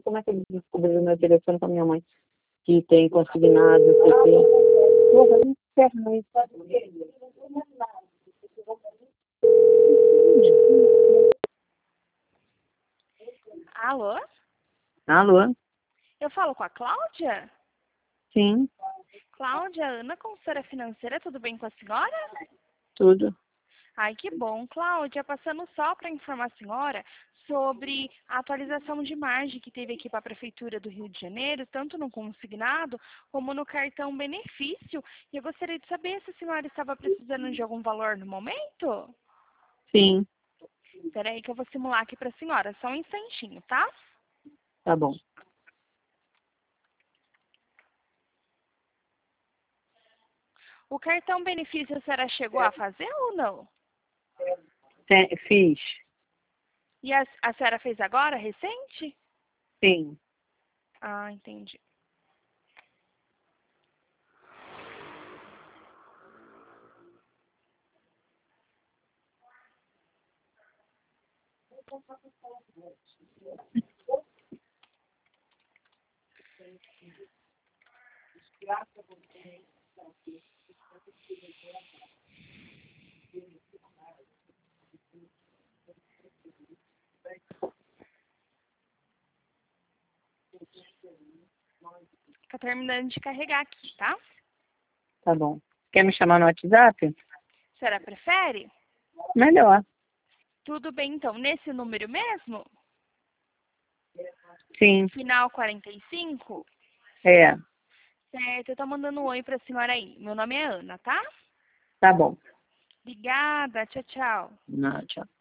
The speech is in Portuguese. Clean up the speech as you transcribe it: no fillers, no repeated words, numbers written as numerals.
como é que eles descobriram meu telefone com a minha mãe, que tem consignado, sei o quê. Porra, não inferno isso. Alô? Alô? Eu falo com a Cláudia? Sim, Cláudia, Ana, consultora financeira, tudo bem com a senhora? tudo. Ai, que bom. Cláudia, passando só para informar a senhora sobre a atualização de margem que teve aqui para a Prefeitura do Rio de Janeiro, tanto no consignado como no cartão benefício. E eu gostaria de saber se a senhora estava precisando de algum valor no momento. Sim, Espera aí que eu vou simular aqui para a senhora, só um instantinho, tá? tá bom. O cartão benefício a senhora chegou a fazer ou não? Fiz. E a senhora fez agora, recente? Sim. Ah, entendi. Tá terminando de carregar aqui, tá? Tá bom. Quer me chamar no WhatsApp? A senhora prefere? Melhor. Tudo bem, então. Nesse número mesmo? Sim. Final 45? É. Certo, eu tô mandando um oi pra senhora aí. Meu nome é Ana, tá? Tá bom. Obrigada, tchau, tchau. Não, tchau.